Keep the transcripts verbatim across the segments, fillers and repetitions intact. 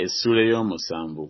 Essula ey'omusanvu.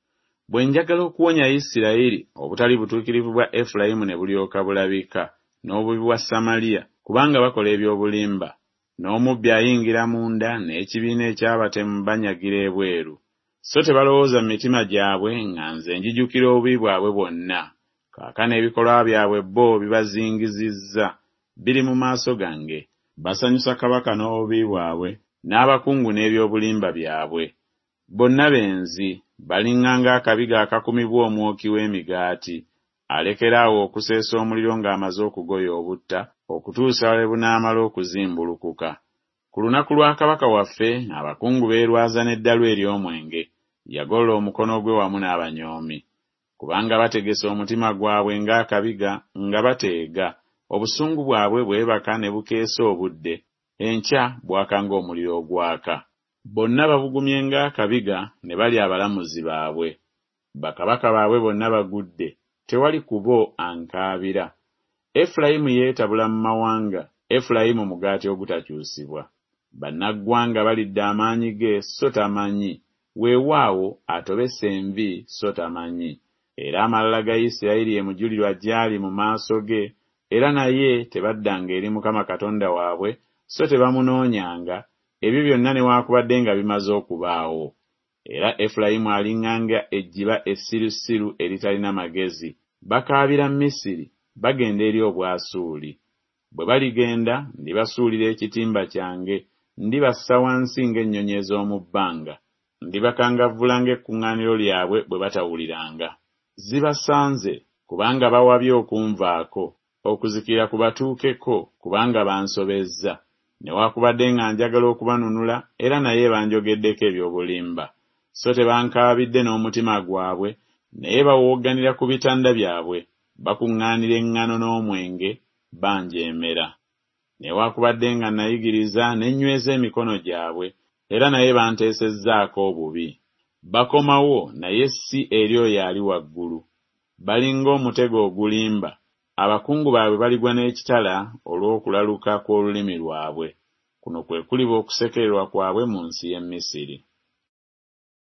Bwe njagala okuwonya Isirayiri obutali butuukirivu bwa Efulayimu ne bulyoka bulabika, n'obubi bwa Samaliya, kubanga bakola eby'obulimba, n'omubbi ayingira munda, n'ekibiina ekyabatemu banyagira ebweru. So tebalowooza mu mitima gyabwe nga nze njijukira obubi bwabwe bwonna. Kaakano ebikolwa byabwe bo bibazingizizza, biri mu maaso gange. Basanyusa kabaka n'obubi bwabwe, n'abakungu n'eby'obulimba byabwe. Bonna benzi, baliŋŋanga akabiga akakumibwa omwoki w'emigaati, alekeraawo okuseesa omuliro ng'amaze okugoya obutta, okutuusa lwe bunaamala okuzimbulukuka. Ku lunaku lwa kabaka waffe, abakungu beerwaza n'eddalu ery'omwenge, yagolola omukono gwe wamu n'abanyoomi. Kubanga bategese omutima gwabwe ng'akabiga, nga bateega, obusungu bwabwe bwebaka ne bukeesa obudde, enkya bwaka ng'omuliro ogwaka. Bonna babugumye ng'akabiga ne bali abalamuzi baabwe. Bakabaka baabwe bonna bagudde, tewali ku bo ankaabira. Efulayimu yeetabula mu mawanga, Efulayimu mugaati ogutakyusibwa. Bannaggwanga balidde amaanyi ge so tamanyi, weewaawo atobese envi so tamanyi. Era amalala ga Isirayiri ye mujulirwa gy'ali mu maaso ge, era naye tebaddanga eri Mukama Katonda waabwe, so tebamunoonyanga, ebyo byonna newaakubadde nga bimaze okubaawo. Era Efulayimu aliŋŋanga ejjiba essirusiru eritalina magezi. Bakaabira Misiri, bagenda eri Obwasuuli. Bwe baligenda, ndibasuulira ekitimba kyange, ndibassa wansi ng'ennyonyi ez'omu bbanga, ndibakangavvula ng'ekkuŋŋaaniro lyabwe bwe batawuliranga. Zibasanze, kubanga bawabye okunvaako, okuzikira kubatuukeko, kubanga bansobezza. Newaakubadde nga njagala okubanunula, era naye banjogeddeko eby'obulimba. So tebankaabidde n'omutima gwabwe, naye bawooganira ku bitanda byabwe, bakuŋŋaanira eŋŋano n'omwenge, banjeemera. Newaakubadde nga nayigiriza n'ennyweza emikono gyabwe, era naye banteesezzaako obubi. Bakomawo naye si eri oyo ali waggulu. Bali ng'omutego ogulimba, abakungu baabwe baligwa n'ekitala olw'okulaluka kw'olulimi lwabwe. Kuno kwe kuliba okusekererwa kwabwe mu nsi y'e Misiri.